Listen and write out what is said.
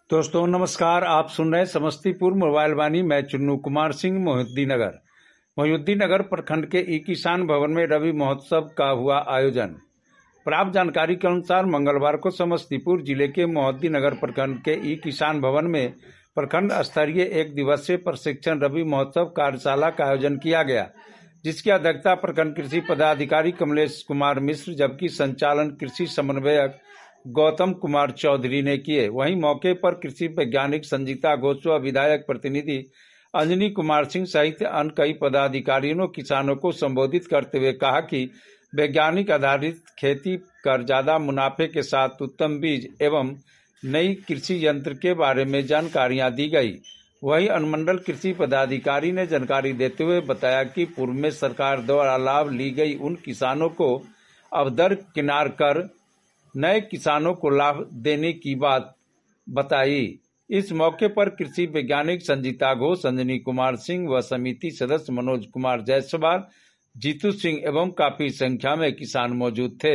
दोस्तों नमस्कार। आप सुन रहे समस्तीपुर मोबाइल वाणी। मैं चुन्नू कुमार सिंह, मोहिउद्दीननगर प्रखंड के ई किसान भवन में रबी महोत्सव का हुआ आयोजन। प्राप्त जानकारी के अनुसार मंगलवार को समस्तीपुर जिले के मोहिउद्दीननगर प्रखंड के ई किसान भवन में प्रखंड स्तरीय 1 दिवसीय प्रशिक्षण रबी महोत्सव कार्यशाला का आयोजन किया गया, जिसकी अध्यक्षता प्रखंड कृषि पदाधिकारी कमलेश कुमार मिश्र जबकि संचालन कृषि समन्वयक गौतम कुमार चौधरी ने किए। वहीं मौके पर कृषि वैज्ञानिक संजीता घोष व विधायक प्रतिनिधि अंजनी कुमार सिंह सहित अन्य कई पदाधिकारियों ने किसानों को संबोधित करते हुए कहा कि वैज्ञानिक आधारित खेती कर ज्यादा मुनाफे के साथ उत्तम बीज एवं नई कृषि यंत्र के बारे में जानकारियां दी गई। वहीं अनुमंडल कृषि पदाधिकारी ने जानकारी देते हुए बताया कि पूर्व में सरकार द्वारा लाभ ली गई उन किसानों को अब दरकिनार कर नए किसानों को लाभ देने की बात बताई। इस मौके पर कृषि वैज्ञानिक संजीता घोष, अंजनी कुमार सिंह व समिति सदस्य मनोज कुमार जायसवाल, जीतू सिंह एवं काफी संख्या में किसान मौजूद थे।